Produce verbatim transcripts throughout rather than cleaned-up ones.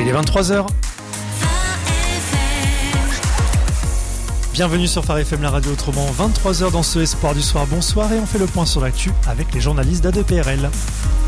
Il est vingt-trois heures. Bienvenue sur Phare F M, la radio autrement, vingt-trois heures dans ce Espoir du soir. Bonsoir et on fait le point sur l'actu avec les journalistes d'A deux P R L.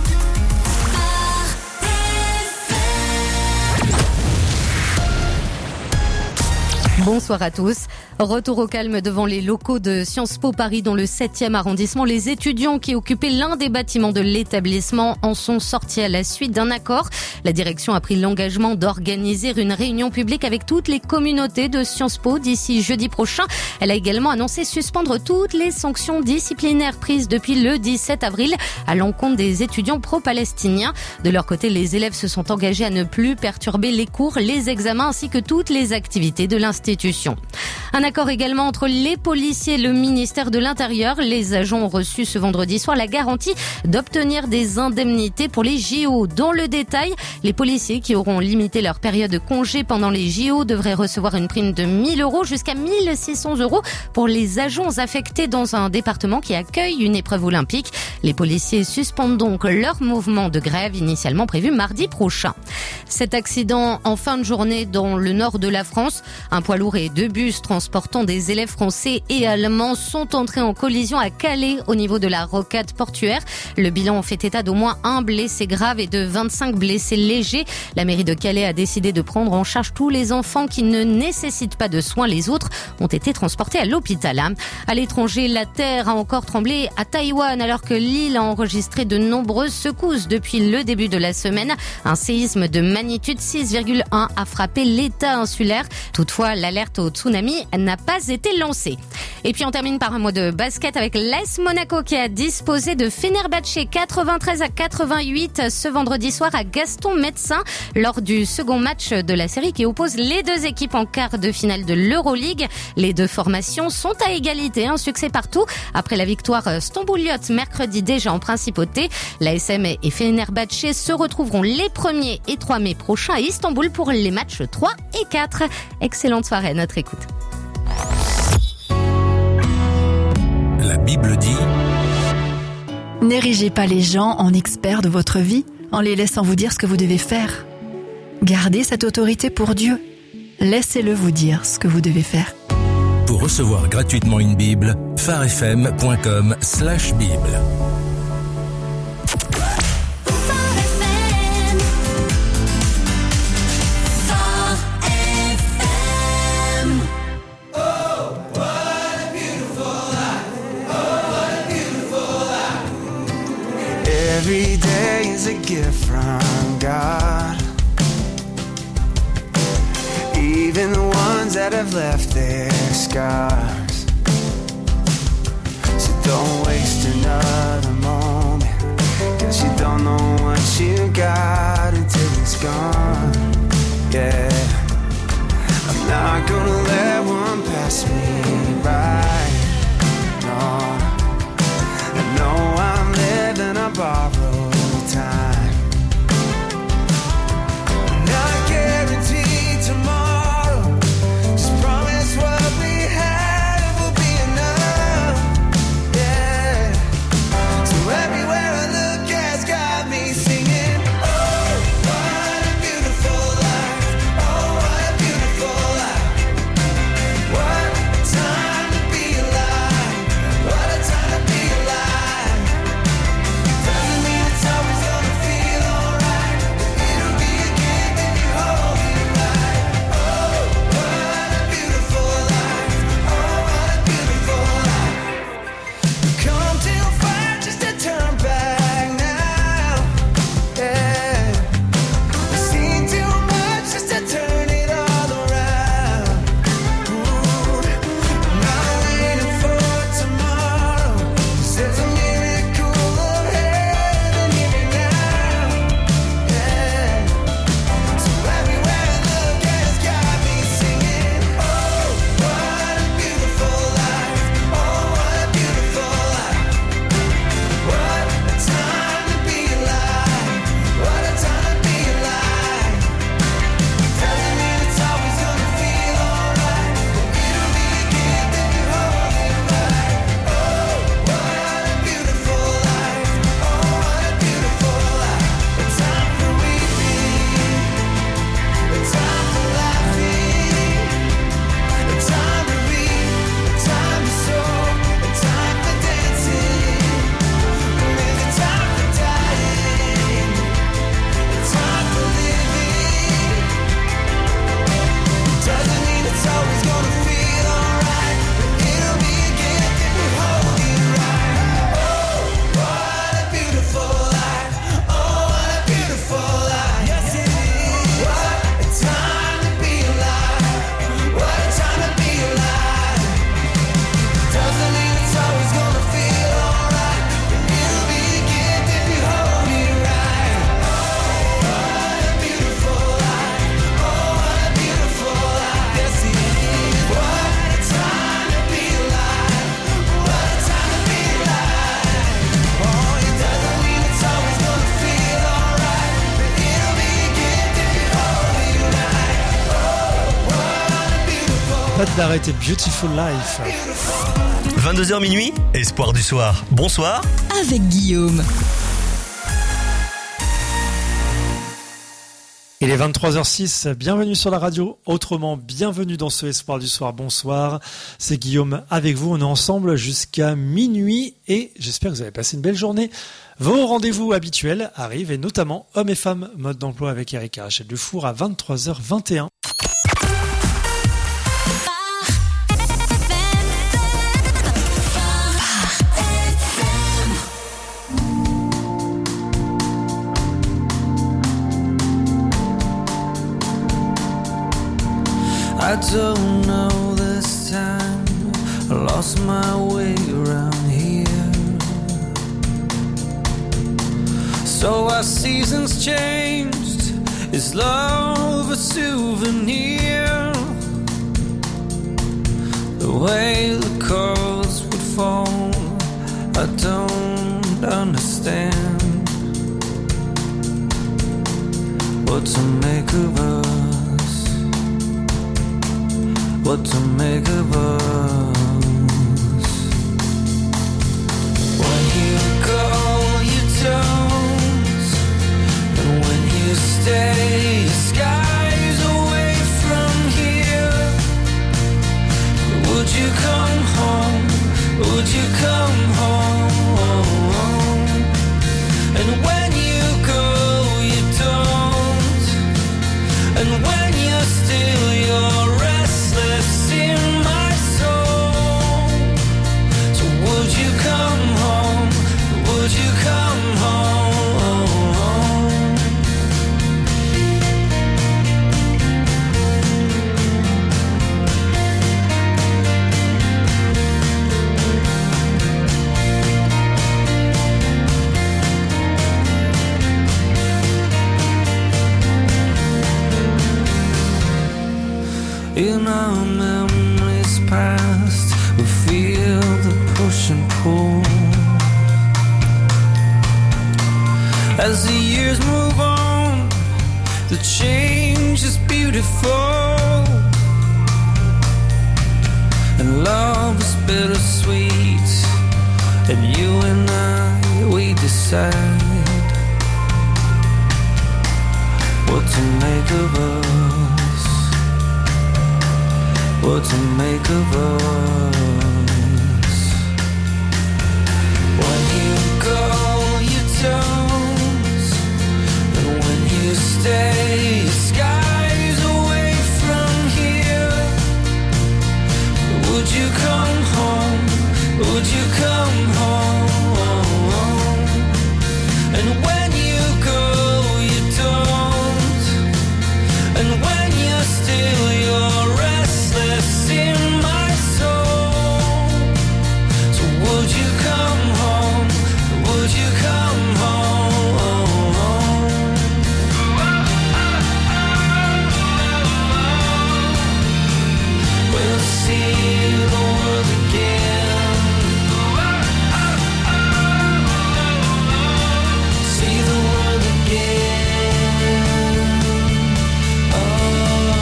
Bonsoir à tous. Retour au calme devant les locaux de Sciences Po Paris dans le septième arrondissement. Les étudiants qui occupaient l'un des bâtiments de l'établissement en sont sortis à la suite d'un accord. La direction a pris l'engagement d'organiser une réunion publique avec toutes les communautés de Sciences Po d'ici jeudi prochain. Elle a également annoncé suspendre toutes les sanctions disciplinaires prises depuis le dix-sept avril à l'encontre des étudiants pro-palestiniens. De leur côté, les élèves se sont engagés à ne plus perturber les cours, les examens ainsi que toutes les activités de l'institution. Un accord également entre les policiers et le ministère de l'Intérieur. Les agents ont reçu ce vendredi soir la garantie d'obtenir des indemnités pour les J O. Dans le détail, les policiers qui auront limité leur période de congé pendant les J O devraient recevoir une prime de mille euros jusqu'à mille six cents euros pour les agents affectés dans un département qui accueille une épreuve olympique. Les policiers suspendent donc leur mouvement de grève initialement prévu mardi prochain. Cet accident en fin de journée dans le nord de la France, un poids lourd et deux bus transportant des élèves français et allemands sont entrés en collision à Calais au niveau de la rocade portuaire. Le bilan fait état d'au moins un blessé grave et de vingt-cinq blessés légers. La mairie de Calais a décidé de prendre en charge tous les enfants qui ne nécessitent pas de soins. Les autres ont été transportés à l'hôpital. À l'étranger, la terre a encore tremblé à Taïwan alors que l'île a enregistré de nombreuses secousses depuis le début de la semaine. Un séisme de magnitude six virgule un a frappé l'état insulaire. Toutefois, l'alerte au tsunami n'a pas été lancée. Et puis on termine par un mot de basket avec l'A S Monaco qui a disposé de Fenerbahçe quatre-vingt-treize à quatre-vingt-huit ce vendredi soir à Gaston Médecin lors du second match de la série qui oppose les deux équipes en quart de finale de l'Euroleague. Les deux formations sont à égalité, un succès partout. Après la victoire stambouliote mercredi déjà en principauté, l'A S M et Fenerbahçe se retrouveront les premiers et trois mai prochains à Istanbul pour les matchs trois et quatre. Excellente soirée à notre écoute. La Bible dit: n'érigez pas les gens en experts de votre vie en les laissant vous dire ce que vous devez faire. Gardez cette autorité pour Dieu. Laissez-le vous dire ce que vous devez faire. Pour recevoir gratuitement une Bible, pharefm point com slash Bible. Every day is a gift from God. Even the ones that have left their scars. So don't waste another moment, 'cause you don't know what you got until it's gone. Yeah, I'm not gonna let one pass me by. No, I know I'm living a borrowed time. Not guaranteed tomorrow. Just promise what we have will be enough. Yeah. So everywhere I look has got me singing. Oh, Pas d'arrêter Beautiful Life. vingt-deux heures minuit, Espoir du soir. Bonsoir. Avec Guillaume. Il est vingt-trois heures six, bienvenue sur la radio, autrement bienvenue dans ce Espoir du soir, bonsoir, c'est Guillaume avec vous, on est ensemble jusqu'à minuit et j'espère que vous avez passé une belle journée. Vos rendez-vous habituels arrivent et notamment Hommes et Femmes, mode d'emploi avec Erika Rachel Dufour à vingt-trois heures vingt et un. I don't know this time, I lost my way around here. So our seasons changed, is love a souvenir? The way the chords would fall, I don't understand. What to make of us, what to make of us. When you go, you don't, and when you stay, your sky's away from here. Would you come home? Would you come home? And when you go, you don't, and when you're still, you're restless in my soul. So would you come home? Would you come home? In our memories past, we feel the push and pull. As the years move on, the change is beautiful, and love is bittersweet, and you and I, we decide what to make of us, what to make of us. When you go, you don't, and when you stay, your sky's away from here. Would you come home? Would you come home? And when you go, you don't, and when you're still, you're restless in my soul. So would you come home? Would you come home? We'll see the world again. See the world again. Oh.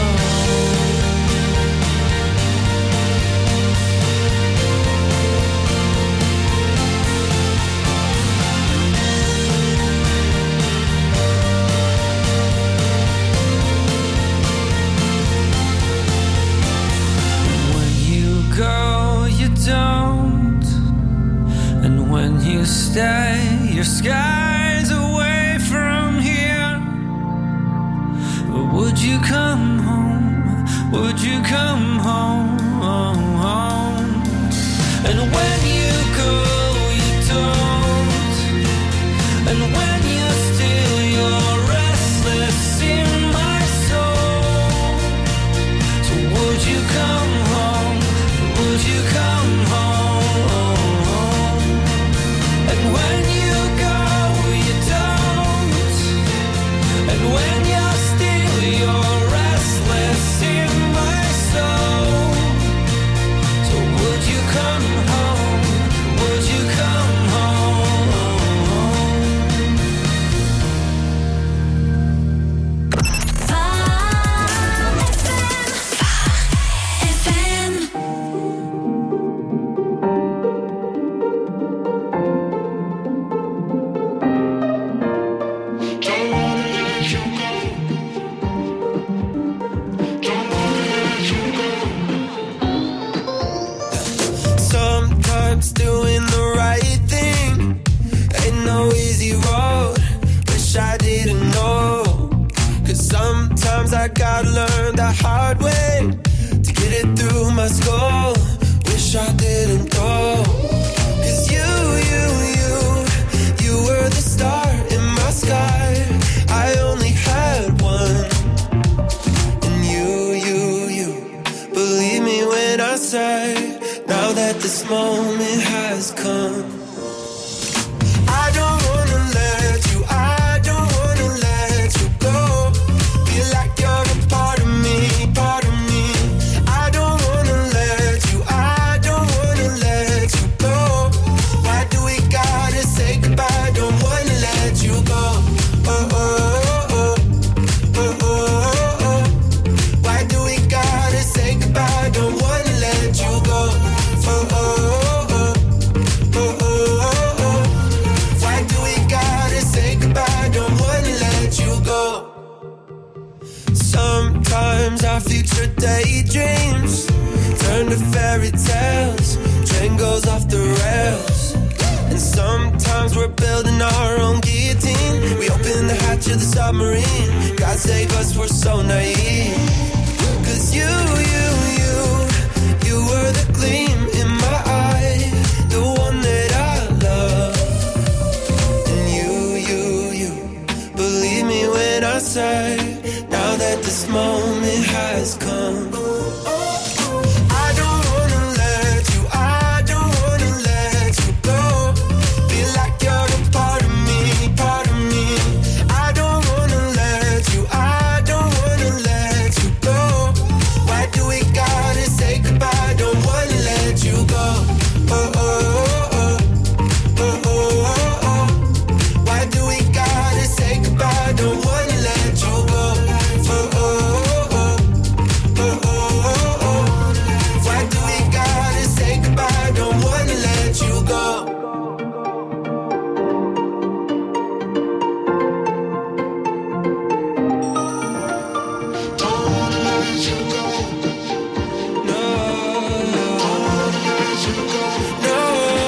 When you go, you don't, and when you stay, your sky's away from here. But would you come home? Would you come home? And when you go, you don't, and when you're still, you're restless in my soul. So would you come home? Would you come home? And when you go, you don't, and when you're still, you're restless in my soul. So would you come home? I gotta learn the hard way to get it through my skull. Wish I didn't go. Cause you, you, you, you were the star in my sky. I only had one. And you, you, you, believe me when I say, now that this moment has come, I don't wanna let you, I don't wanna let you go. Feel like you're a part of me, part of me. I don't wanna let you, I don't wanna let you go. Why do we gotta say goodbye? Don't wanna let you go. Oh, oh, oh, oh, oh, oh, oh. Why do we gotta say goodbye? Don't wanna let you go. Oh, oh, oh, oh, oh, oh. Why do we gotta say goodbye? Don't wanna let you go. Sometimes our future daydreams turn to fairy tales. Train goes off the rails. And sometimes we're building our own guillotine. We open the hatch of the submarine. God save us, we're so naive. Cause you, you, you, you were the gleam in my eye, the one that I love. And you, you, you, believe me when I say, now that this moment has come, I don't wanna let you, I don't wanna let you go. Feel like you're a part of me, part of me. I don't wanna let you, I don't wanna let you go. Why do we gotta say goodbye? Don't wanna let you go. Oh, oh, oh, oh, oh, oh, oh. Why do we gotta say goodbye? Don't wanna let you go. Oh, oh, oh, oh, oh, oh. Why do we gotta say goodbye? Don't wanna let you go. Don't wanna let you go. No. Don't wanna let you go. No.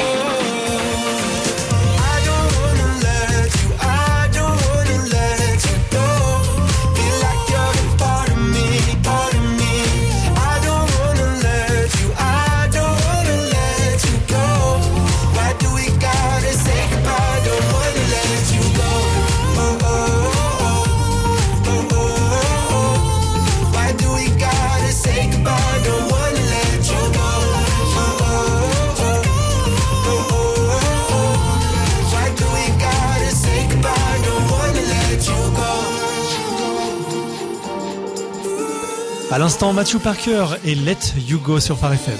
I don't wanna let you, I don't wanna let you go. Feel like you're a part of me, part of me. I don't wanna let you, I don't wanna let you go. Why do we gotta say goodbye? Don't wanna let you go. Oh, oh, oh, oh, oh, oh, oh. Why do we gotta say goodbye? Don't wanna let you go. Oh, oh, oh, oh, oh, oh. Why do we gotta say goodbye? Don't wanna let you go. À l'instant, Matthew Parker et Let You Go sur Phare F M.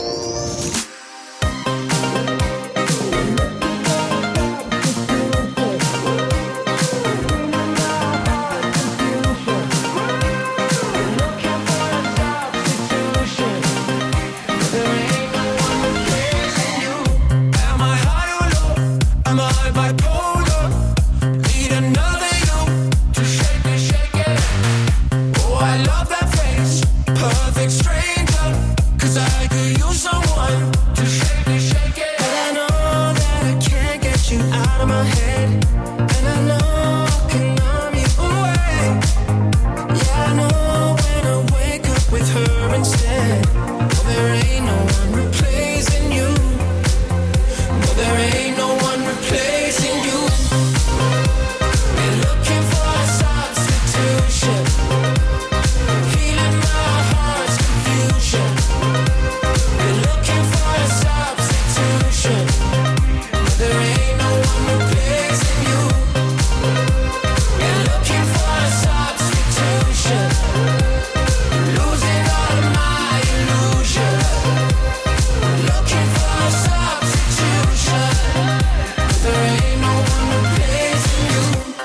Am I high or low? Am I bipolar? Need another you to shake it, shake it. Oh, I love that face, perfect stranger. 'Cause I could use someone to shake it, shake it. But I know that I can't get you out of my head, and I know I can numb you away. Yeah, I know when I wake up with her instead. Oh, there ain't no one replacing you. No, there ain't no one replacing you. Been looking for a substitution, feeling my heart's confusion. Been looking for a substitution. No, there ain't no one replacing you. Been looking for a substitution, losing all of my illusion. Looking for a substitution. There ain't no one replacing you.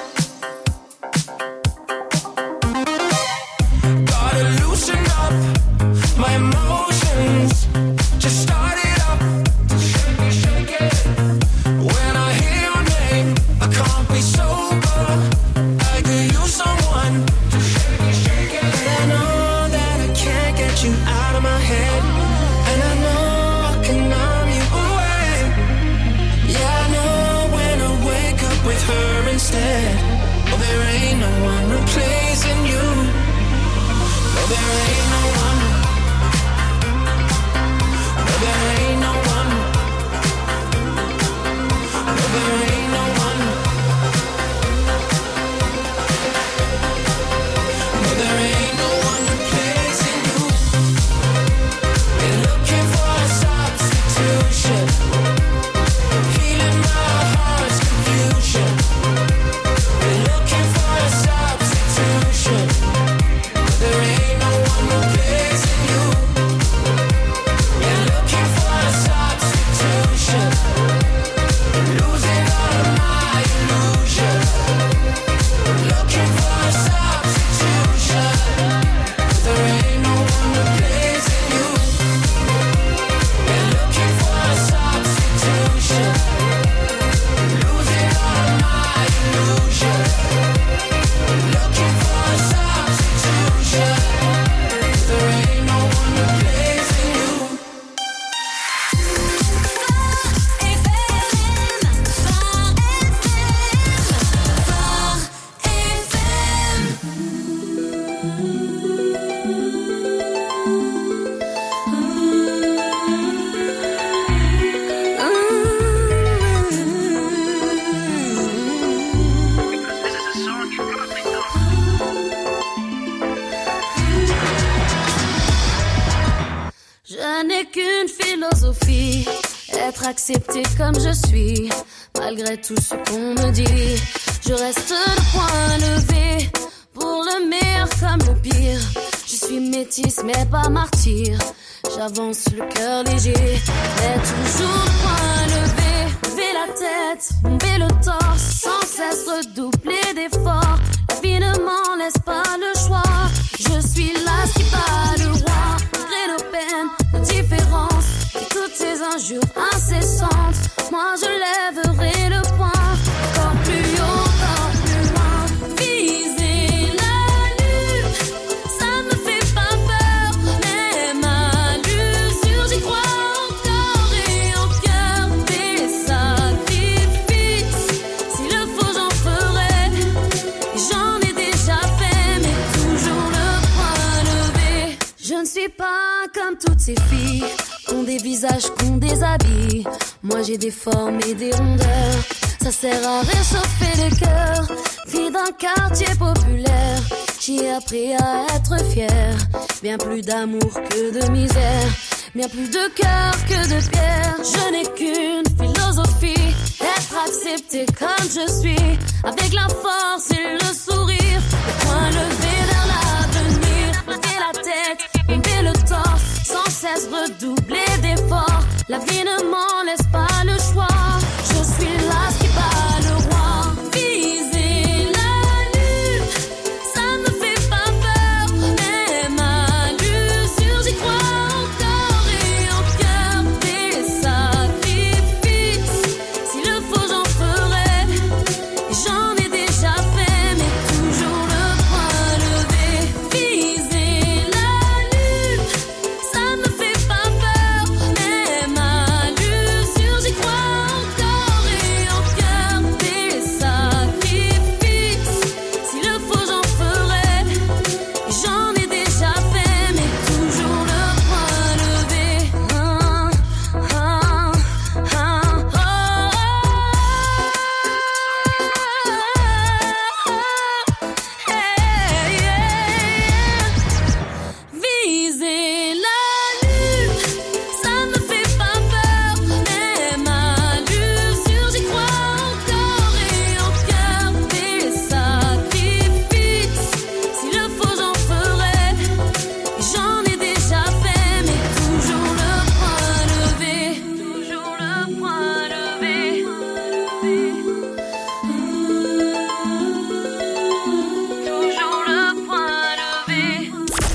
Gotta loosen up my emotions. Just start it up. Shake it, shake it. When I hear your name, I can't be sober. I could use someone to shake it, shake it. But I know that I can't get you out of my head, and I know I can numb you away. Yeah, I know when I wake up with her instead. Oh, there ain't no one replacing you. qu'une philosophie, être accepté comme je suis, malgré tout ce qu'on me dit. Je reste le poing levé, pour le meilleur comme le pire. Je suis métisse mais pas martyr, j'avance le cœur léger, mais toujours le poing levé. Lever la tête, bomber le torse, sans cesse redoubler d'efforts. La vie ne m'en laisse pas le choix, je suis là qui bat le roi. Malgré nos peines, nos différences, et toutes ces injures incessantes, moi je lèverai le poing, encore plus haut, encore plus loin. Viser la lune, ça me fait pas peur, même à l'usure, j'y crois encore et en cœur. Des sacrifices, s'il le faut j'en ferai, et j'en ai déjà fait, mais toujours le poing levé. Je ne suis pas comme toutes ces filles, qu'ont des visages, qu'ont des habits. Moi j'ai des formes et des rondeurs, ça sert à réchauffer les cœurs. Fille d'un quartier populaire, j'ai appris à être fière. Bien plus d'amour que de misère, bien plus de cœur que de pierre. Je n'ai qu'une philosophie, être accepté comme je suis, avec la force et le sourire, le poing levé vers l'avenir. Lever la tête, bomber le torse, sans cesse redoubler d'efforts. La vie ne m'en laisse pas le choix, je suis là qui bat le roi. Viser la lune, ça me fait pas peur, même à l'usure, j'y crois encore et en cœur. Des sacrifices, s'il le faut j'en ferai, et j'en ai déjà fait, mais toujours le poing levé. Viser la lune, ça me fait pas peur, même à l'usure, j'y crois encore et en cœur. Des sacrifices, s'il le faut j'en ferai, et j'en ai déjà fait, mais toujours le poing levé. Ah, ah, ah, oh, hey, yeah. Viser la lune, ça me fait pas peur, même à l'usure, j'y crois encore et en cœur. Des sacrifices, s'il le faut j'en ferai, et j'en ai déjà fait, mais toujours le poing levé, toujours le poing levé, toujours le poing levé.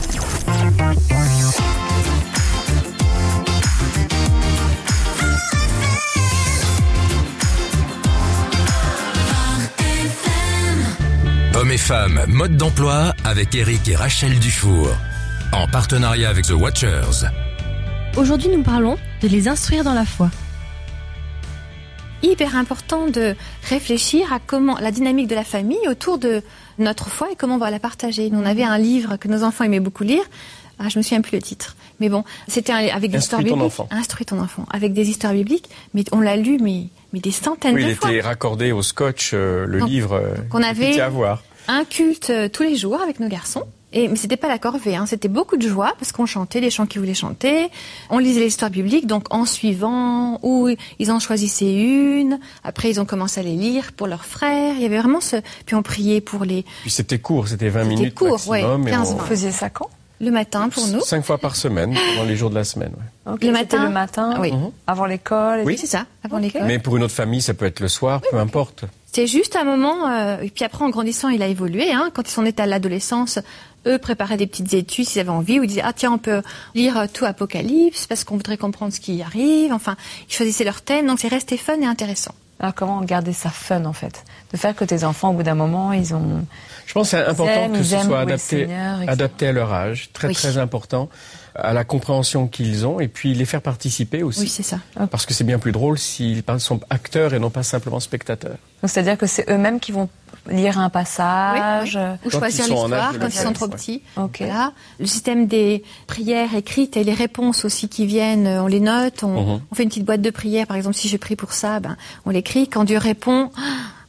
Hommes et femmes, mode d'emploi avec Eric et Rachel Dufour. En partenariat avec The Watchers. Aujourd'hui, nous parlons de les instruire dans la foi. Hyper important de réfléchir à comment la dynamique de la famille autour de notre foi et comment on va la partager. Nous, on avait un livre que nos enfants aimaient beaucoup lire. Ah, je me souviens plus le titre. Mais bon, c'était un- avec des histoires Instruis ton bibliques. enfant. Instruis ton enfant. Avec des histoires bibliques. Mais on l'a lu, mais, mais des centaines Oui, de il fois. était raccordé au scotch, euh, le Donc, livre euh, qu'on avait- qu'il était à voir. Un culte euh, tous les jours avec nos garçons. Et, mais c'était pas la corvée, hein. C'était beaucoup de joie parce qu'on chantait les chants qu'ils voulaient chanter. On lisait les histoires bibliques, donc en suivant, ou ils en choisissaient une. Après, ils ont commencé à les lire pour leurs frères. Il y avait vraiment ce. Puis on priait pour les. Puis c'était court, c'était vingt C'était minutes court, maximum. ouais, et quinze, on- vingt. Vous faisiez ça quand? Le matin pour nous. Cinq fois par semaine, dans les jours de la semaine. Ouais. Ok, Le c'était matin. le matin, Oui. Mhm. avant l'école. et Oui. tout. C'est ça, avant Ok. l'école. Mais pour une autre famille, ça peut être le soir, peu importe. C'est juste un moment, euh, et puis après en grandissant, il a évolué. Hein, quand ils sont nés à l'adolescence, eux préparaient des petites études s'ils avaient envie, ou ils disaient ah tiens on peut lire euh, tout Apocalypse parce qu'on voudrait comprendre ce qui arrive. Enfin, ils choisissaient leur thème, donc c'est resté fun et intéressant. Alors comment garder ça fun en fait? De faire que tes enfants au bout d'un moment ils ont... Je pense que c'est important aiment, que ils ce aiment soit louer le adapté, Seigneur, et cetera. adapté à leur âge, très Oui. très important, à la compréhension qu'ils ont, et puis les faire participer aussi. Oui, c'est ça. Parce que c'est bien plus drôle s'ils sont acteurs et non pas simplement spectateurs. Donc c'est-à-dire que c'est eux-mêmes qui vont lire un passage. Oui, oui. Ou Quand choisir ils sont en l'histoire âge de quand le ils sont faire, trop ouais. petits. Ok. Voilà. Le système des prières écrites et les réponses aussi qui viennent, euh, on les note. On, Mhm. on fait une petite boîte de prières. Par exemple, si je prie pour ça, ben on l'écrit. Quand Dieu répond,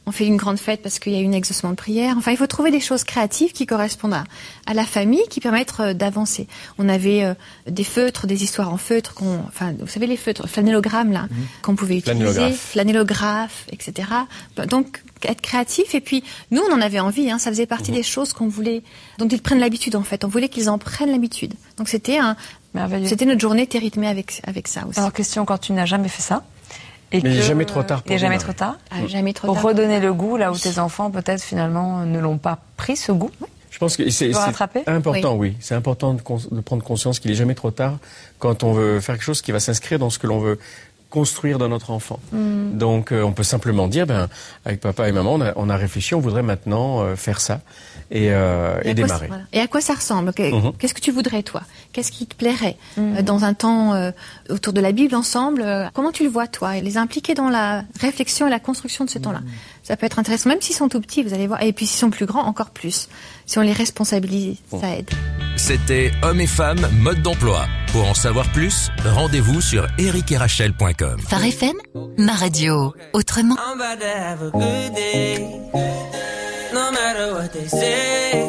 on fait une grande fête parce qu'il y a eu un exaucement de prière. Enfin, il faut trouver des choses créatives qui correspondent à, à la famille, qui permettent euh, d'avancer. On avait euh, des feutres, des histoires en feutre, qu'on, enfin, vous savez les feutres, flanellogrammes là, mmh. qu'on pouvait utiliser, Flanellographe, flanellographe, et cetera. Donc être créatif. Et puis nous, on en avait envie. Hein, ça faisait partie mmh. des choses qu'on voulait, dont ils prennent l'habitude en fait. On voulait qu'ils en prennent l'habitude. Donc c'était un, merveilleux. C'était notre journée était rythmée avec avec ça aussi. Alors question, quand tu n'as jamais fait ça. Et mais que, jamais trop tard. Il n'est jamais trop tard. Ah, jamais trop pour tard. Pour redonner le goût là où tes enfants peut-être finalement ne l'ont pas pris ce goût. Je pense que c'est, c'est important, oui. oui. C'est important de, de prendre conscience qu'il est jamais trop tard quand on veut faire quelque chose qui va s'inscrire dans ce que l'on veut construire dans notre enfant. Mm. Donc euh, on peut simplement dire, ben avec papa et maman, on a, on a réfléchi, on voudrait maintenant euh, faire ça et, euh, et, et démarrer. Quoi, voilà. Et à quoi ça ressemble? mm-hmm. Qu'est-ce que tu voudrais toi? Qu'est-ce qui te plairait mm. euh, dans un temps euh, autour de la Bible ensemble? euh, Comment tu le vois toi? Et les impliquer dans la réflexion et la construction de ce mm. temps-là. Ça peut être intéressant, même s'ils sont tout petits, vous allez voir. Et puis s'ils sont plus grands, encore plus. Si on les responsabilise, bon. ça aide. C'était Hommes et Femmes, mode d'emploi. Pour en savoir plus, rendez-vous sur eric et rachel point com. Phare F M, ma radio, autrement. I'm about to have a good day, no matter what they say.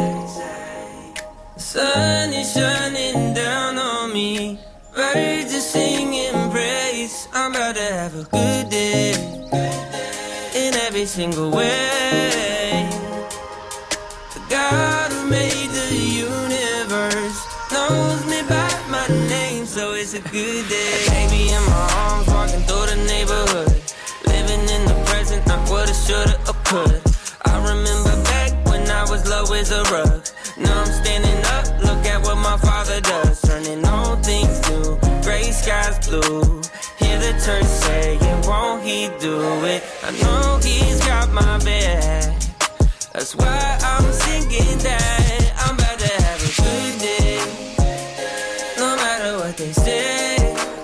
The sun is shining down on me, birds are singing praise. I'm about to have a good day, in every single way. The God who made the universe knows me by my name, so it's a good day. Baby in my arms, walking through the neighborhood, living in the present, not woulda, shoulda, or coulda. I remember back when I was low as a rug. Now I'm standing up, look at what my father does, turning all things new, gray skies blue. Hear the church saying, won't he do it? I know he's got my back, that's why I'm singing that. I'm about to have a good day, no matter what they say.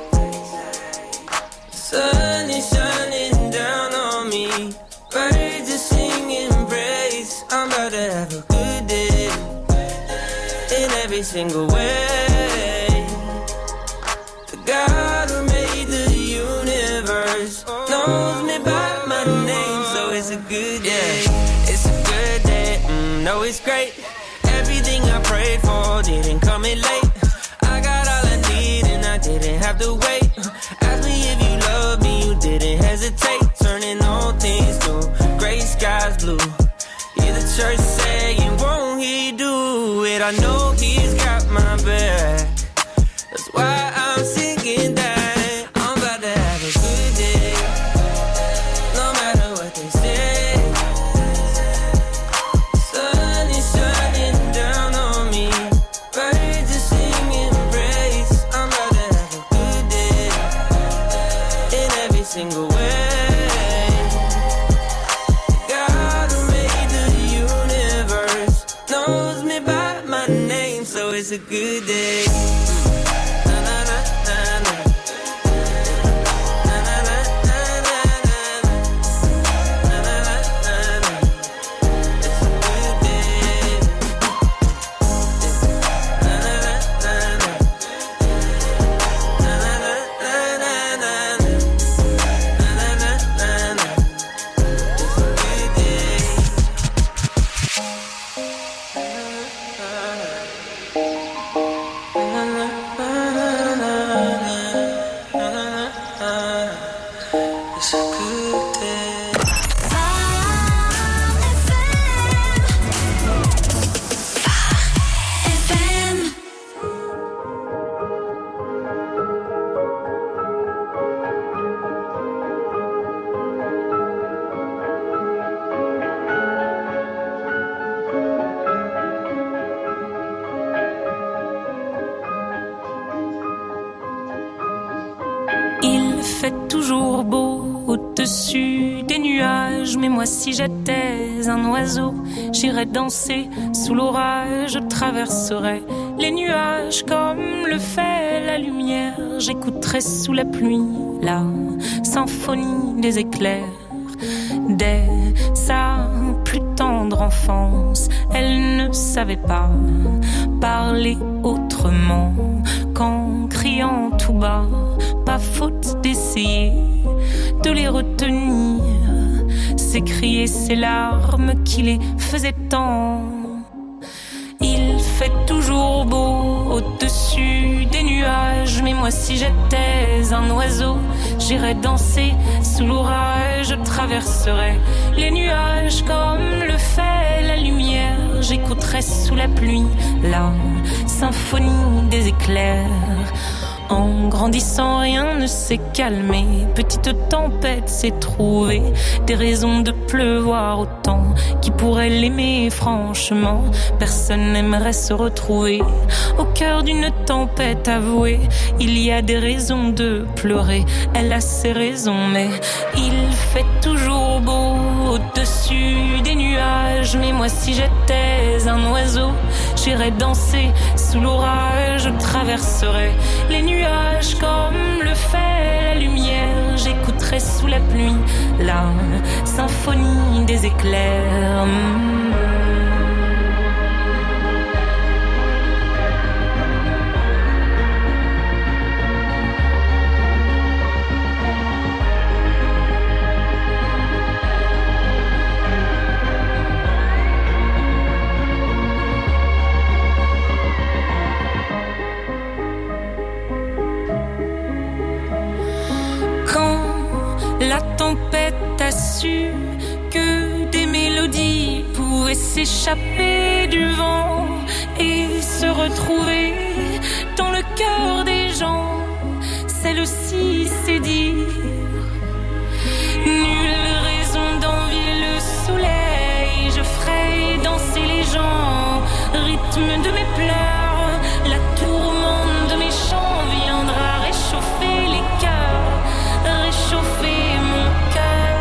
The sun is shining down on me, birds are singing praise. I'm about to have a good day, in every single way. The God who made the universe knows me by my name, so it's a good day. It's a good day, mm, no it's great. Everything I prayed for didn't come in late. I got all I need and I didn't have to wait. Ask me if you love me, you didn't hesitate. Turning all things new, gray skies blue. Hear the church saying, won't he do it? I know he's got my back, that's why I'm singing that. I'm about to have a good day, no matter what they say. Sun is shining down on me, birds are singing praise. I'm about to have a good day, in every single way. God who made the universe knows me by my name, so it's a good day. Mais moi si j'étais un oiseau, j'irais danser sous l'orage, je traverserais les nuages comme le fait la lumière. J'écouterais sous la pluie la symphonie des éclairs. Dès sa plus tendre enfance, elle ne savait pas parler autrement qu'en criant tout bas. Pas faute d'essayer de les retenir, ses cris et ses larmes qui les faisaient tant. Il fait toujours beau au-dessus des nuages, mais moi si j'étais un oiseau, j'irais danser sous l'orage, je traverserais les nuages comme le fait la lumière, j'écouterais sous la pluie la symphonie des éclairs. En grandissant, rien ne s'est calmé. Petite tempête s'est trouvée des raisons de pleuvoir autant. Qui pourrait l'aimer franchement? Personne n'aimerait se retrouver au cœur d'une tempête avouée. Il y a des raisons de pleurer, elle a ses raisons, mais il fait toujours beau au-dessus des nuages. Mais moi si j'étais un oiseau, j'irais danser sous l'orage, je traverserais les nuages comme le fait la lumière, j'écouterai sous la pluie la symphonie des éclairs. La tempête a su que des mélodies pouvaient s'échapper du vent et se retrouver dans le cœur des gens. Celle-ci c'est dire nulle raison d'envier le soleil. Je ferai danser les gens, rythme de mes pleurs. La tourmente de mes chants viendra réchauffer les cœurs, réchauffer mon cœur.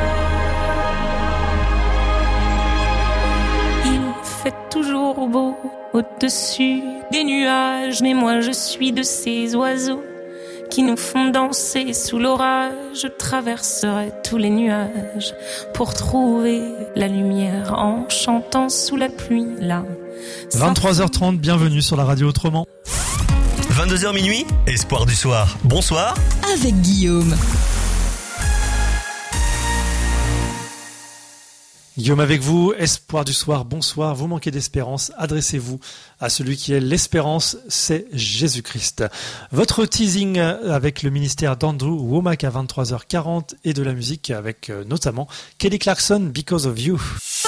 Il fait toujours beau au-dessus des nuages, mais moi je suis de ces oiseaux qui nous font danser sous l'orage. Je traverserai tous les nuages pour trouver la lumière en chantant sous la pluie là. vingt-trois heures trente, bienvenue sur la radio Autrement. vingt-deux heures minuit, Espoir du soir. Bonsoir. Avec Guillaume. Guillaume avec vous, Espoir du soir, bonsoir. Vous manquez d'espérance, adressez-vous à celui qui est l'espérance, c'est Jésus-Christ. Votre teasing avec le ministère d'Andrew Womack à vingt-trois heures quarante et de la musique avec notamment Kelly Clarkson, Because of You.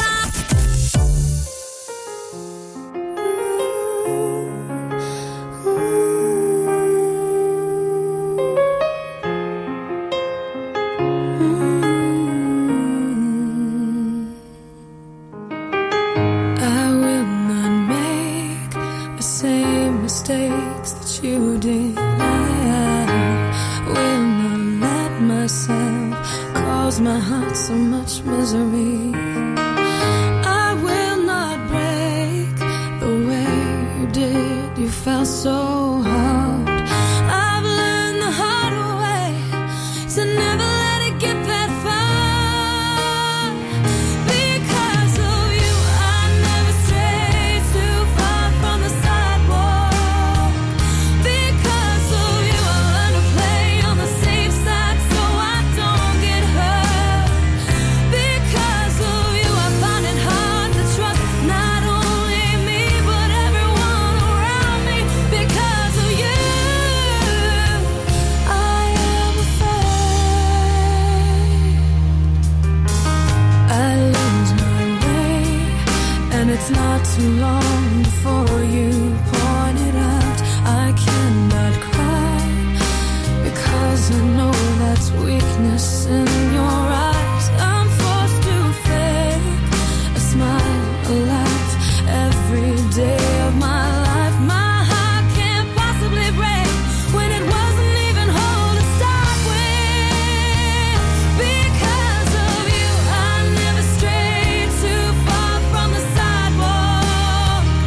My heart so much misery. I will not break the way you did. You felt so hard. I've learned the hard way to never let it get that far. Because of you, I never strayed too far from the sidewalk. Because of you, I learned to play on the safe side so I don't get hurt. It's not too long before you point it out. I cannot cry because I know that's weakness in your eyes. I'm forced to fake a smile, a laugh every day of my life. My heart can't possibly break when it wasn't even whole to start with. Because of you, I never strayed too far from the side.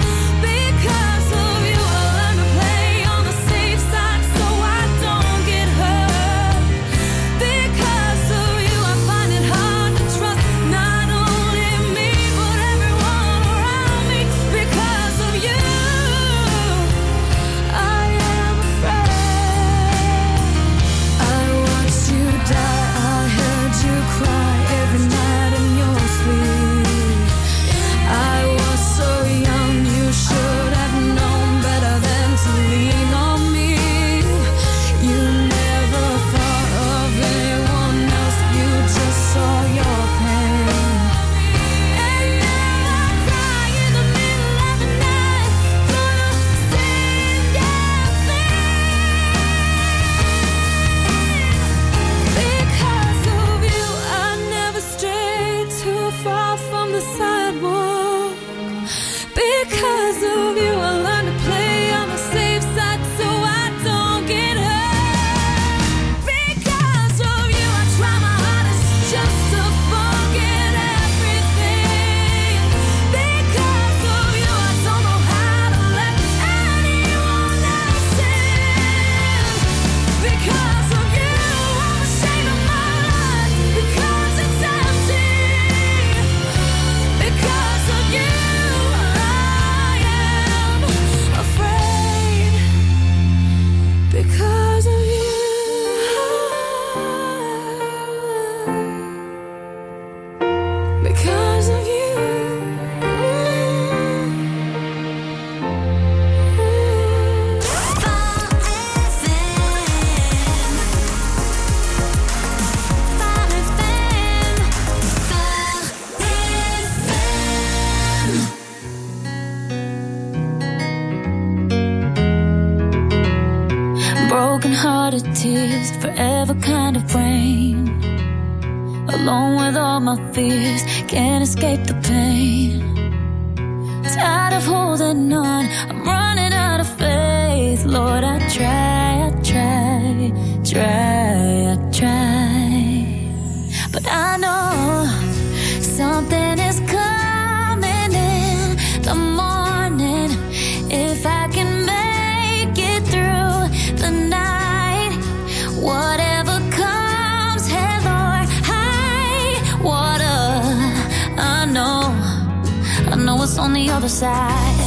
broken-hearted tears, forever kind of rain. Alone with all my fears, can't escape the pain. Tired of holding on, I'm running out of faith. Lord, I try, I try, try, I try. But I know something is coming in the morning. If I can make it through the night, whatever comes, hey Lord, high water. I know, I know it's on the other side.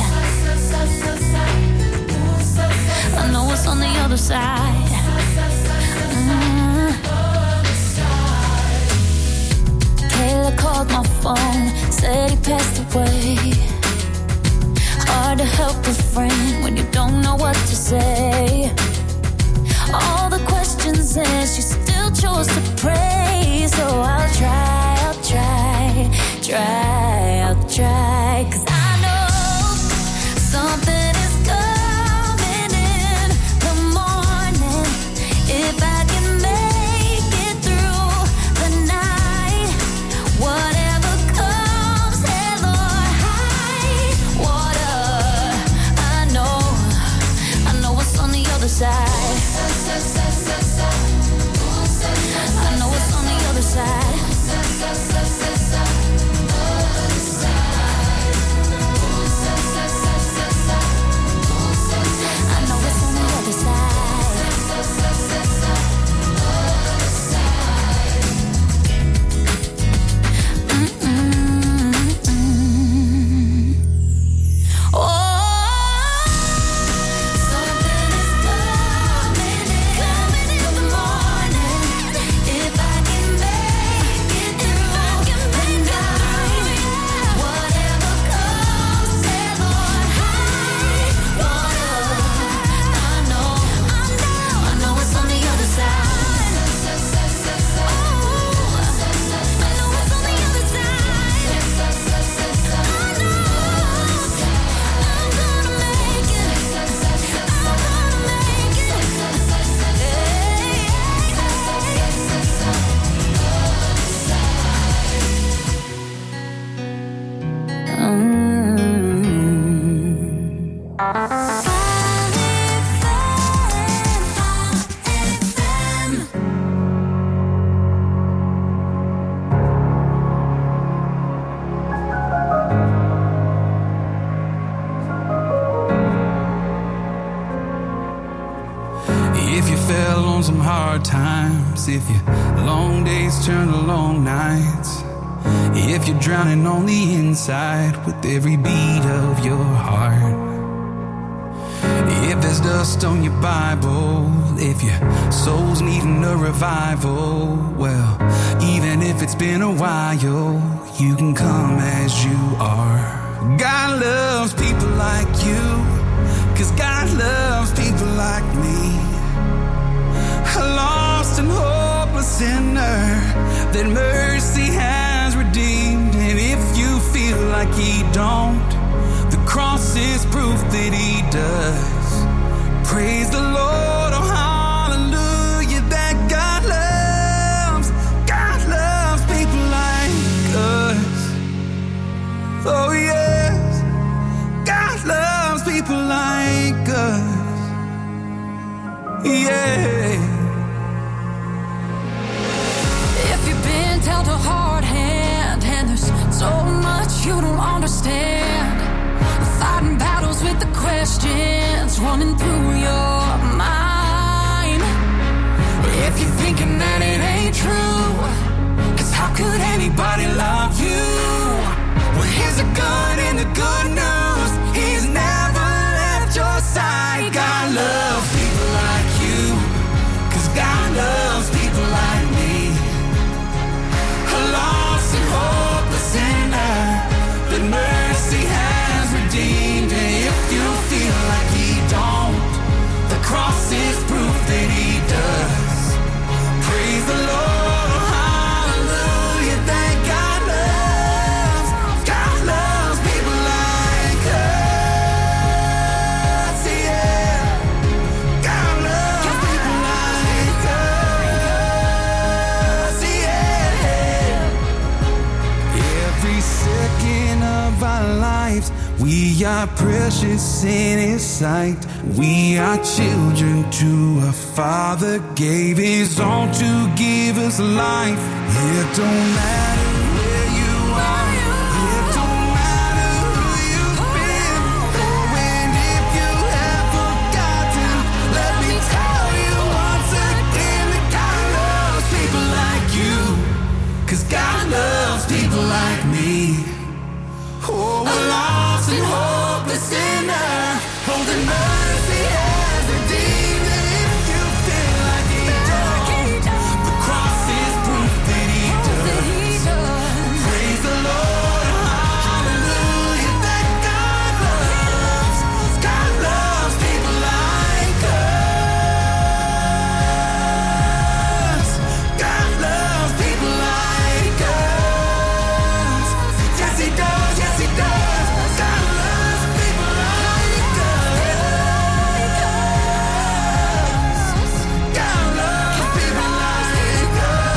I know it's on the other side. Mm. Taylor called my phone, said he passed away. Hard to help a friend when you don't know what to say. All the questions and she still chose to pray. So I'll try, I'll try, try, I'll try. Cause I know something is coming in the morning. If I can make it through the night, whatever comes, hey Lord, high water. I know, I know what's on the other side. I know what's on the other side. I know what's on the other Mm-mm-mm. Oh. If your long days turn to long nights, if you're drowning on the inside with every beat of your heart, if there's dust on your Bible, if your soul's needing a revival, well, even if it's been a while, you can come as you are. God loves people like you, 'cause God loves people like me. A lost and hopeless sinner that mercy has redeemed. And if you feel like he don't, the cross is proof that he does. Praise the Lord, oh hallelujah, that God loves, God loves people like us. Oh yes, God loves people like us. Yeah. Dealt a hard hand, and there's so much you don't understand. Fighting battles with the questions running through your mind. If you're thinking that it ain't true, 'cause how could anybody love you? Well, here's the good and the good news, he's never left your side. God loves people like you, 'cause God loves people like me. Lost and hopeless sinner that mercy has redeemed. And if you feel like he don't, the cross is proof that he does. Praise the Lord, oh hallelujah, that God loves, God loves people like us, yeah. God loves people We are precious in His sight. We are children to a Father, gave His own to give us life. It don't matter where you are. It don't matter who you've been. When if you have forgotten, let me tell you once again that God loves people like you. 'Cause God loves people like me. Oh, a lost and hopeless sinner, holding mercy as redeemed. And if you feel like He don't, the cross is proof that He does. Praise the Lord, hallelujah, that God loves, God loves people like us. God loves people like us. Yes, He does, yes, He does. God loves people like us. God loves people like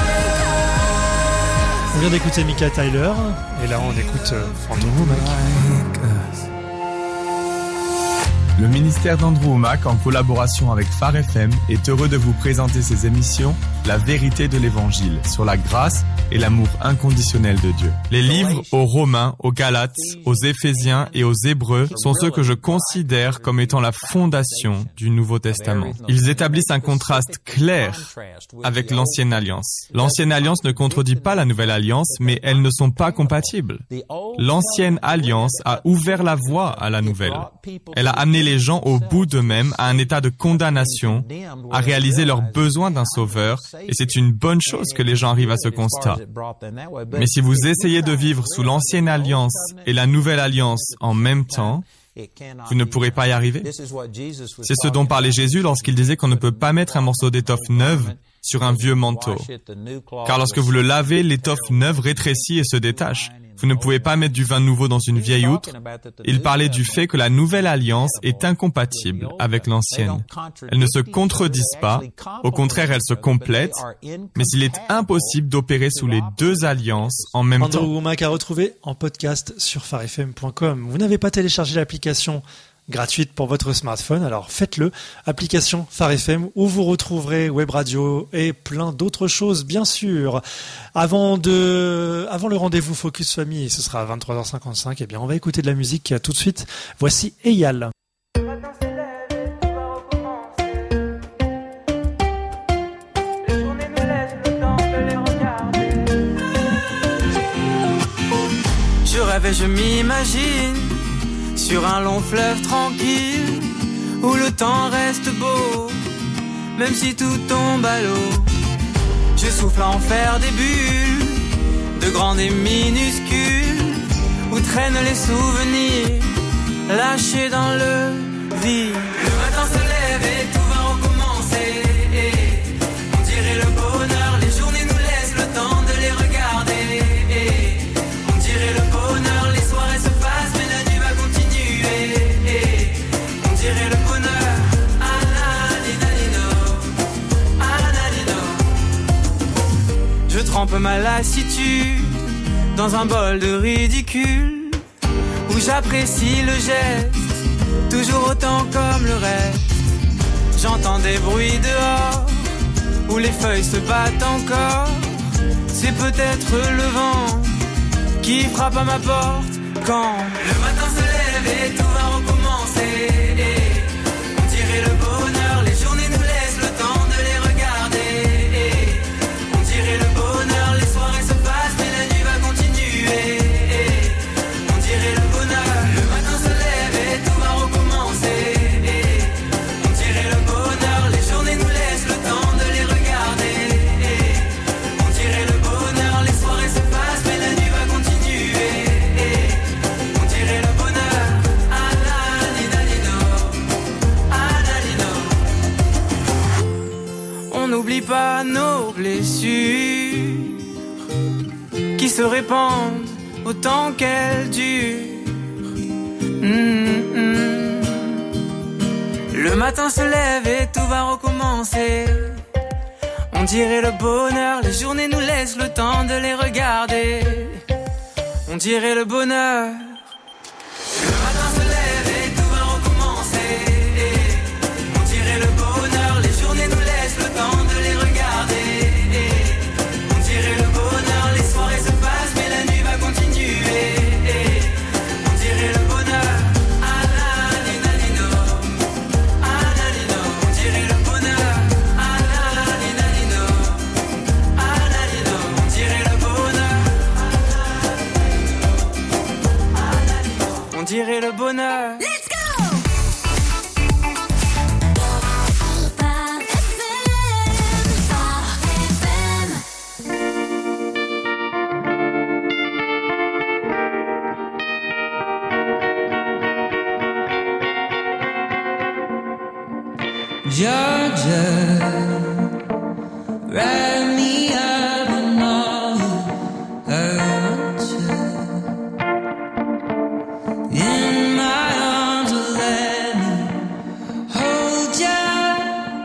us. On vient d'écouter Micah Tyler, et là on écoute euh, Andrew Wommack. Le ministère d'Andrew Wommack, en collaboration avec Phare F M, est heureux de vous présenter ses émissions La vérité de l'Évangile, sur la grâce et l'amour inconditionnel de Dieu. Les livres aux Romains, aux Galates, aux Éphésiens et aux Hébreux sont ceux que je considère comme étant la fondation du Nouveau Testament. Ils établissent un contraste clair avec l'Ancienne Alliance. L'Ancienne Alliance ne contredit pas la Nouvelle Alliance, mais elles ne sont pas compatibles. L'Ancienne Alliance a ouvert la voie à la Nouvelle. Elle a amené les gens au bout d'eux-mêmes à un état de condamnation, à réaliser leur besoin d'un sauveur, et c'est une bonne chose que les gens arrivent à ce constat. Mais si vous essayez de vivre sous l'Ancienne Alliance et la Nouvelle Alliance en même temps, vous ne pourrez pas y arriver. C'est ce dont parlait Jésus lorsqu'il disait qu'on ne peut pas mettre un morceau d'étoffe neuve sur un vieux manteau. Car lorsque vous le lavez, l'étoffe neuve rétrécit et se détache. Vous ne pouvez pas mettre du vin nouveau dans une vieille outre. Il parlait du fait que la nouvelle alliance est incompatible avec l'ancienne. Elles ne se contredisent pas, au contraire elles se complètent, mais il est impossible d'opérer sous les deux alliances en même temps. Andrew Wommack à retrouver en podcast sur phare f m point com. Vous n'avez pas téléchargé l'application gratuite pour votre smartphone, alors faites-le, application Phare F M, où vous retrouverez web radio et plein d'autres choses, bien sûr. Avant de, avant le rendez-vous Focus Famille, ce sera à vingt-trois heures cinquante-cinq, et bien on va écouter de la musique tout de suite. Voici Eyal. Je rêve et je m'imagine sur un long fleuve tranquille, où le temps reste beau, même si tout tombe à l'eau. Je souffle à en faire des bulles, de grandes et minuscules, où traînent les souvenirs, lâchés dans le vide. Le matin se lève et tout va recommencer. On dirait le bonheur, les journées nous laissent le temps de les regarder. On dirait le bonheur, les soirées se passent, mais la nuit va continuer. On dirait le bonheur, ananino, ananino. Je trempe ma lassitude dans un bol de ridicule, où j'apprécie le geste, toujours autant comme le reste. J'entends des bruits dehors, où les feuilles se battent encore. C'est peut-être le vent qui frappe à ma porte quand le matin se lève et tout va recommencer. On dirait le bonheur, les journées nous laissent le temps de les regarder. On dirait le bonheur, les soirées se passent, mais la nuit va continuer. On dirait le bonheur, le matin se lève et tout va recommencer. On dirait le bonheur, les journées nous laissent le temps de les regarder. On dirait le bonheur, les soirées se passent, mais la nuit va continuer. On dirait le bonheur, ananino, ananino. On n'oublie pas nos blessures, qui se répandent autant qu'elles durent. Mm-hmm. Le matin se lève et tout va recommencer. On dirait le bonheur, les journées nous laissent le temps de les regarder. On dirait le bonheur. Le matin se lève. Georgia, wrap me up in all I want you. In my arms, let me hold you.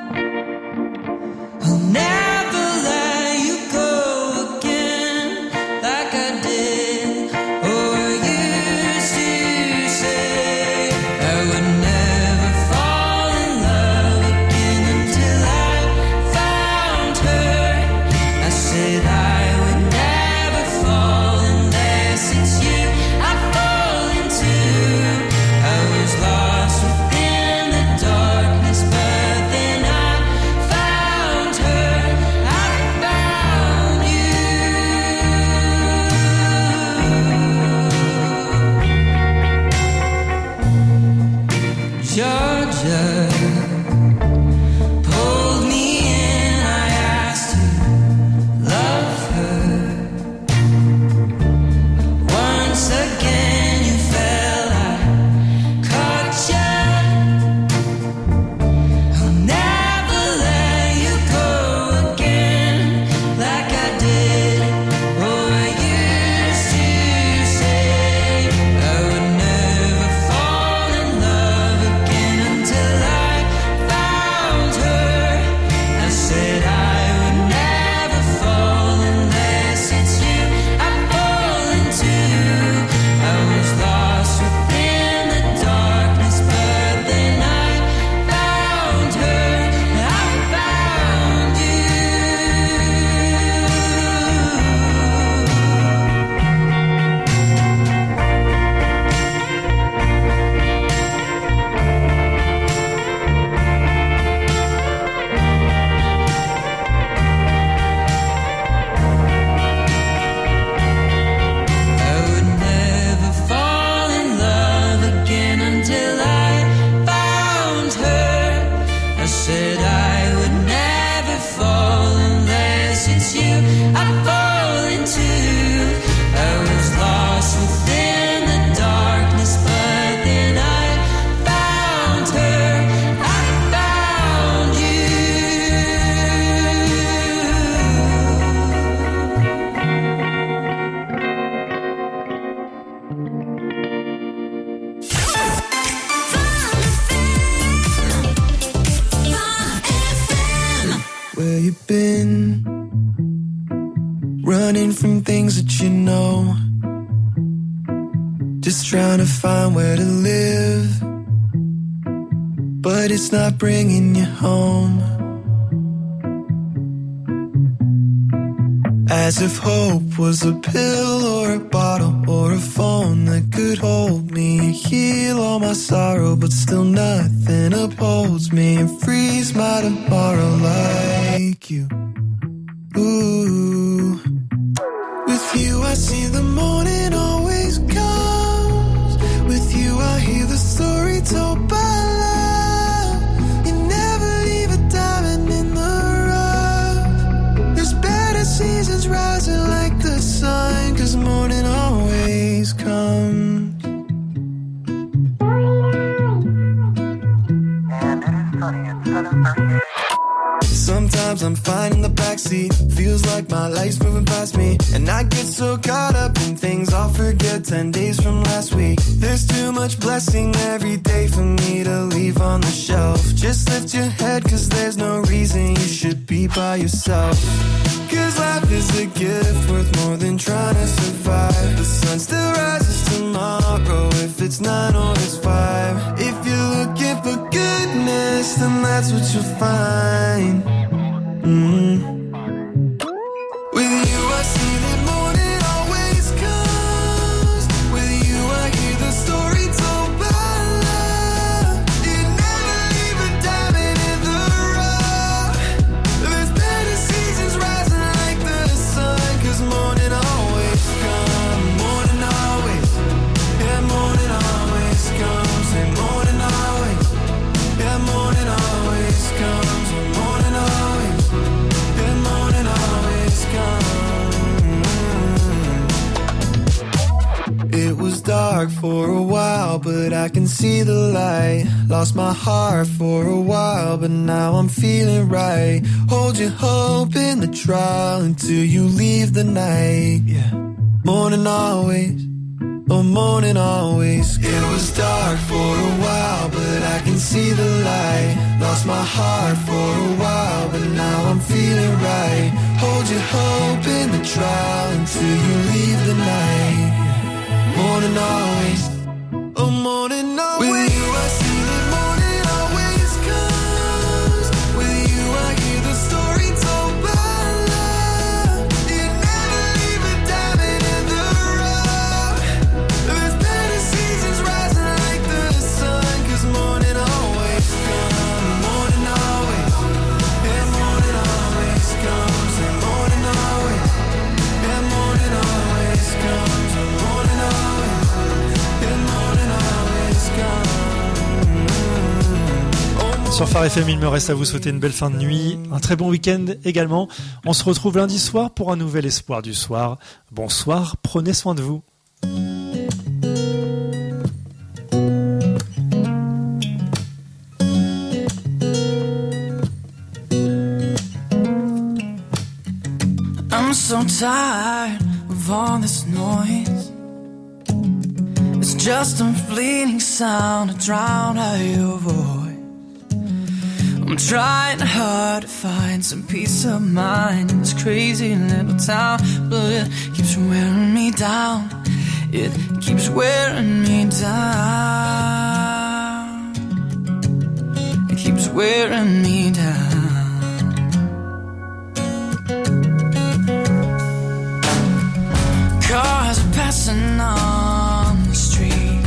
I'll never let you go again like I did. Oh, I used to say I would never fall in love again until I found her. I said I would never fall unless it's you I fall into. I was lost within the darkness, but then I found her. I found you. Georgia pulled me in. I asked to love her. Once again you fell, I caught you. I'll never let you go again like I did. Oh, I used to say I would never fall in love again until I found her. I said I would never fall unless it's you I fall into. I was lost within the darkness, but then I found her. I found you. I would never fall in love again until I found her. I said I would never fall unless it's you I fall into. I was lost within the darkness, but then I found her. I found you. Where you been? Running from things that you know. Just trying to find where to live, but it's not bringing you home. As if hope was a pill or a bottle or a phone that could hold me and heal all my sorrow, but still nothing upholds me and frees my tomorrow like you. Ooh. With you I see the morning always comes. With you I hear the story told by love. You never leave a diamond in the rough. There's better seasons rising like the sun, 'cause morning always comes. Sometimes I'm fine in the backseat. Feels like my life's moving past me, and I get so caught up in things I'll forget ten days from last week. There's too much blessing every day for me to leave on the shelf. Just lift your head, 'cause there's no reason you should be by yourself. 'Cause life is a gift worth more than trying to survive. The sun still rises tomorrow, if it's nine or it's five. If you're looking for goodness, then that's what you'll find. Mm. With you I see that morning always comes. With you I hear the story told by love. You never leave a diamond in the rough. There's better seasons rising like the sun, 'cause morning always comes. Morning always, yeah, morning always comes. And morning always, yeah, morning always comes. Morning always, yeah, morning always comes. It was dark for a while, but I can see the light. Lost my heart for a while, but now I'm feeling right. Hold your hope in the trial until you leave the night. Yeah. Morning always, oh morning always. It was dark for a while, but I can see the light. Lost my heart for a while, but now I'm feeling right. Hold your hope in the trial until you leave the night. Morning always, oh morning always. With you I see that morning always comes. With you I hear the story told by love. You never leave a diamond in the rough. There's better seasons rising like the sun. Cause morning always comes. Morning always, yeah, morning always comes. And morning always, yeah, morning always comes. And morning always, yeah, morning always comes. Sur Phare F M, il me reste à vous souhaiter une belle fin de nuit, un très bon week-end également. On se retrouve lundi soir pour un nouvel Espoir du soir. Bonsoir, prenez soin de vous. I'm so tired of all this noise. It's just a fleeting sound to drown out your voice. I'm trying hard to find some peace of mind in this crazy little town, but it keeps wearing me down. It keeps wearing me down. It keeps wearing me down. Cars are passing on the street,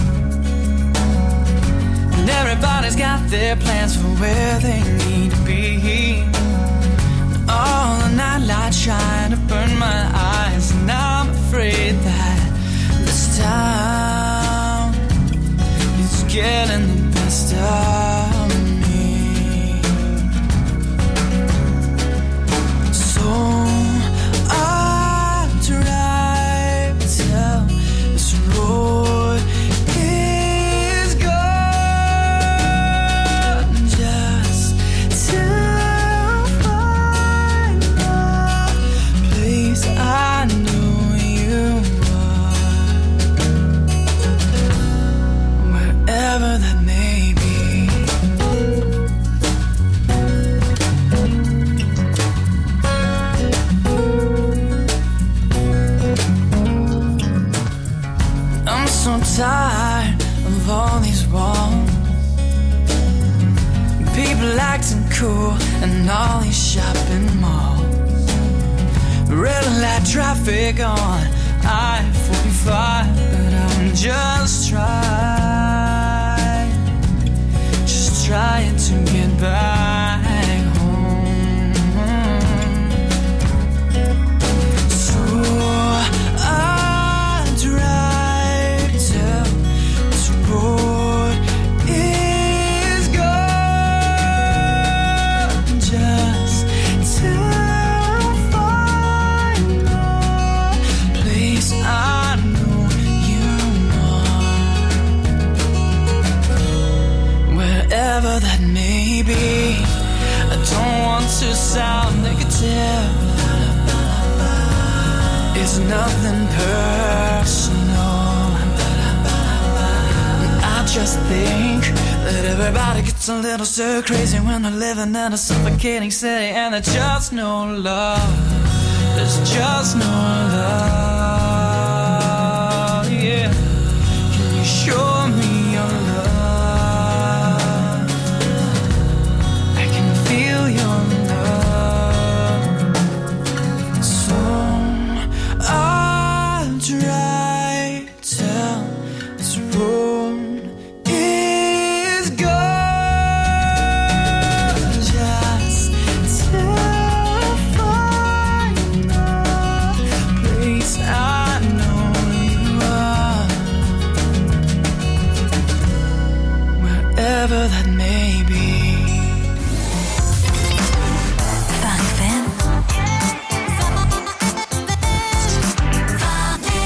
and everybody's got their plans for where they need to be. All the night lights shine to burn my eyes, and I'm afraid that this town is getting the best of me. So I try to tell this road is gone, just to find the place I knew you were, wherever that may be. I'm so tired of all these walls, people acting cool, and all these shopping malls. Red light traffic on I forty-five, but I'm just trying, just trying to get back home. So I drive till this road is gone, just to find the place I know you are, wherever that may be. I don't want to sound negative, it's nothing personal. I just think that everybody gets a little stir crazy when they're living in a suffocating city, and there's just no love. There's just no love. Yeah, can you show me your love? I can feel your love. So I'll try till this road is gone, just to find the place I know you are, wherever that may be. Phare F M.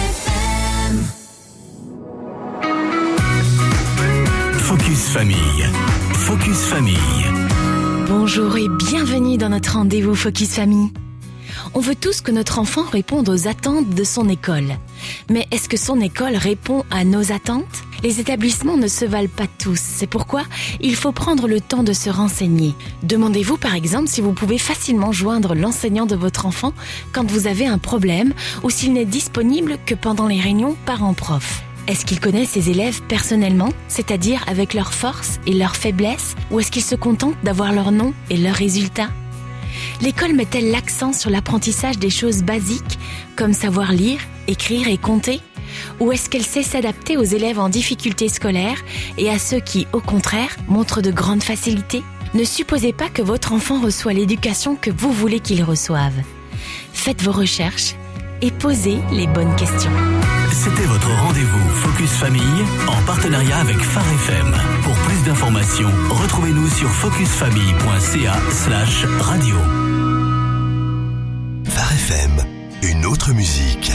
Focus Famille. Focus Famille. Bonjour et bienvenue dans notre rendez-vous Focus Famille. On veut tous que notre enfant réponde aux attentes de son école. Mais est-ce que son école répond à nos attentes ? Les établissements ne se valent pas tous. C'est pourquoi il faut prendre le temps de se renseigner. Demandez-vous par exemple si vous pouvez facilement joindre l'enseignant de votre enfant quand vous avez un problème ou s'il n'est disponible que pendant les réunions parents-prof. Est-ce qu'il connaît ses élèves personnellement, c'est-à-dire avec leurs forces et leurs faiblesses, ou est-ce qu'il se contente d'avoir leur nom et leurs résultats ? L'école met-elle l'accent sur l'apprentissage des choses basiques, comme savoir lire, écrire et compter ? Ou est-ce qu'elle sait s'adapter aux élèves en difficulté scolaire et à ceux qui, au contraire, montrent de grandes facilités ? Ne supposez pas que votre enfant reçoit l'éducation que vous voulez qu'il reçoive. Faites vos recherches et posez les bonnes questions. C'était votre rendez-vous Focus Famille en partenariat avec Phare F M. Pour plus d'informations, retrouvez-nous sur focusfamille.ca slash radio. Phare F M, une autre musique.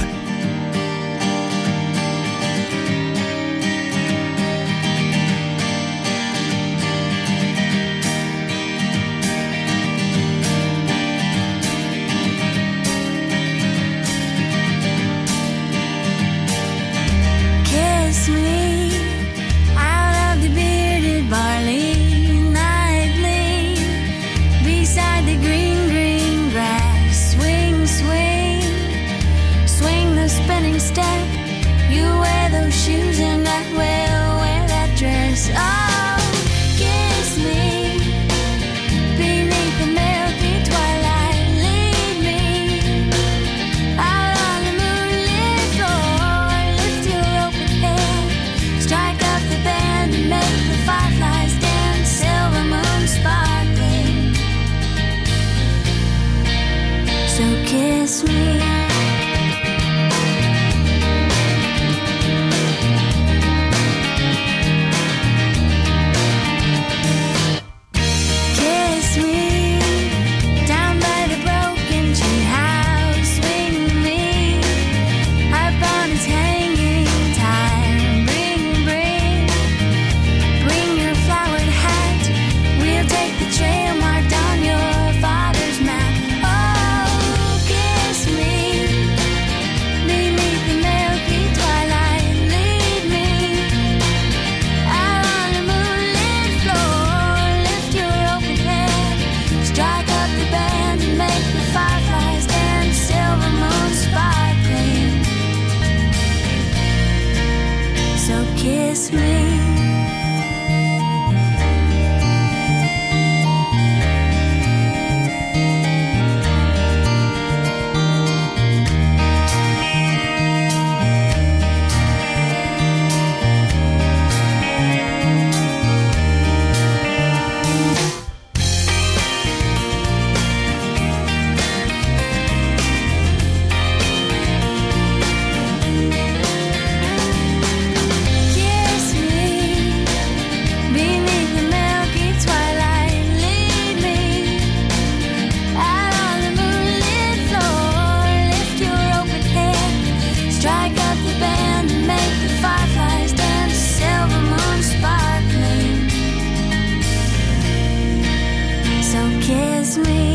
Kiss me.